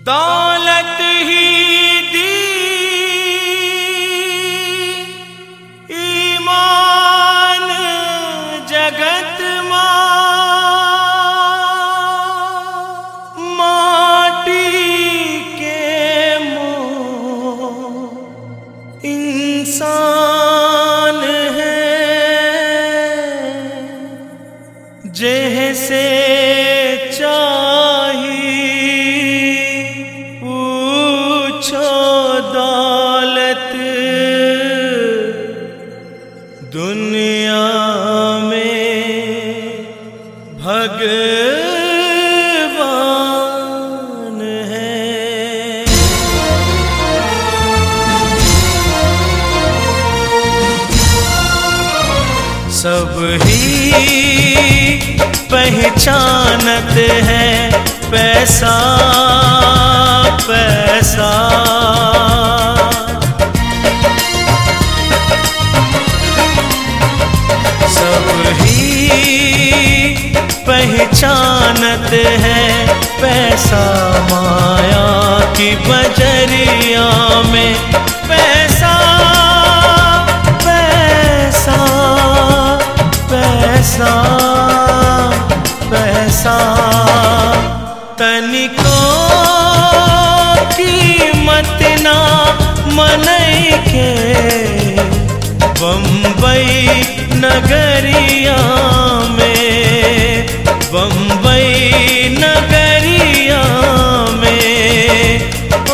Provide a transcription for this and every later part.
दौलत ही दी, ईमान जगत माटी के मोह इंसान है, जैसे दुनिया में भगवान है। सब ही पहचानत है पैसा पैसा, पहचानत है पैसा माया की बजरिया में। पैसा पैसा पैसा पैसा, तनिको कीमत ना मनई के बम्बई नगरिया में, बम्बई नगरिया में। ओ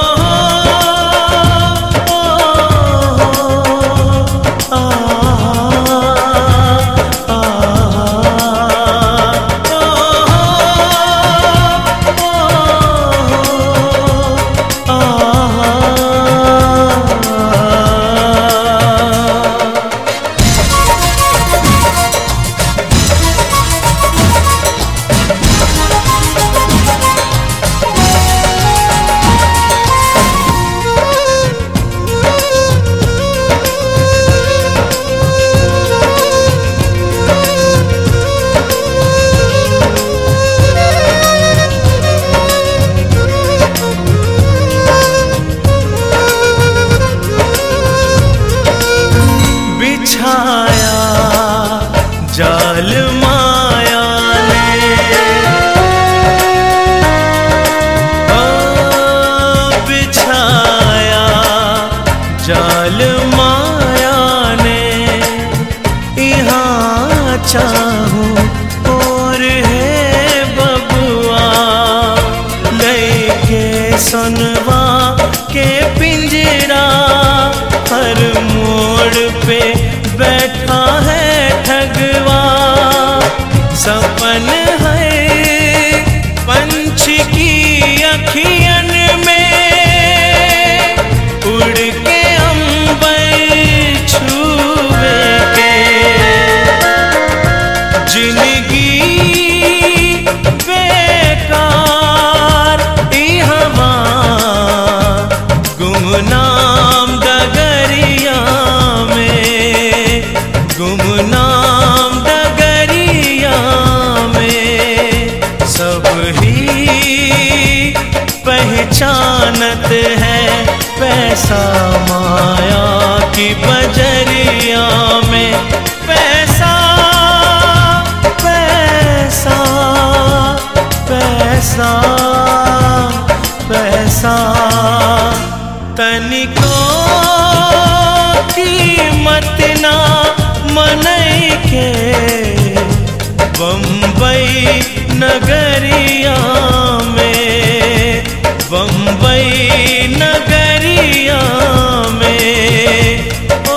बिछाया जाल माया ने, बिछाया जाल माया ने। यहाँ चाहूं और है बबुआ लेके सुनवा के पिंजरा, हर मोड़ पे बैठा है ठगवा। सपन है पंछी की अखियन में, उड़ के अंबर छुए के। जिंदगी बेकार हवा गुमनाम डगरिया में, गुमनाम डगरिया में। सब ही पहचानत है पैसा माया की बजरिया में। पैसा पैसा पैसा पैसा, तनिको कीमत ना मनई के बम्बई नगरिया में, बम्बई नगरिया में। ओ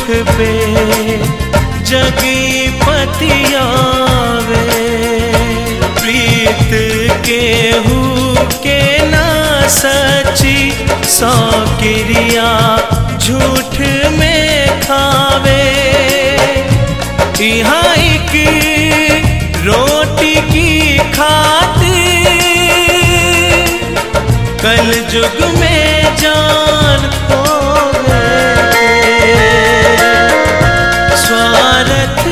पे जगी पतियावे। प्रीत केहू के ना सची, सौ क्रिया झूठ में खावे। यहाँ एक रोटी की खातिर कल युग में जान खो गए। स्वार्थ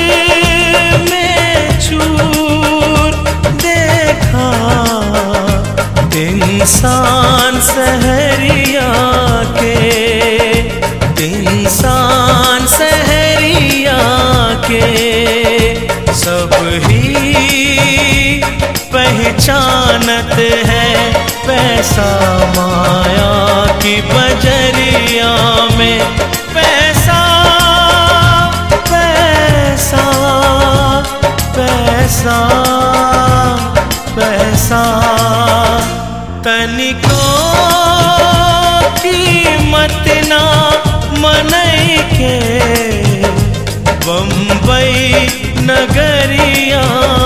में चूर देखा इंसान सहरिया के, इंसान सहरिया के। सब ही पहचानत है पैसा माया की बजरिया में। पैसा पैसा पैसा पैसा तनिको कीमत ना मनई के बम्बई नगरिया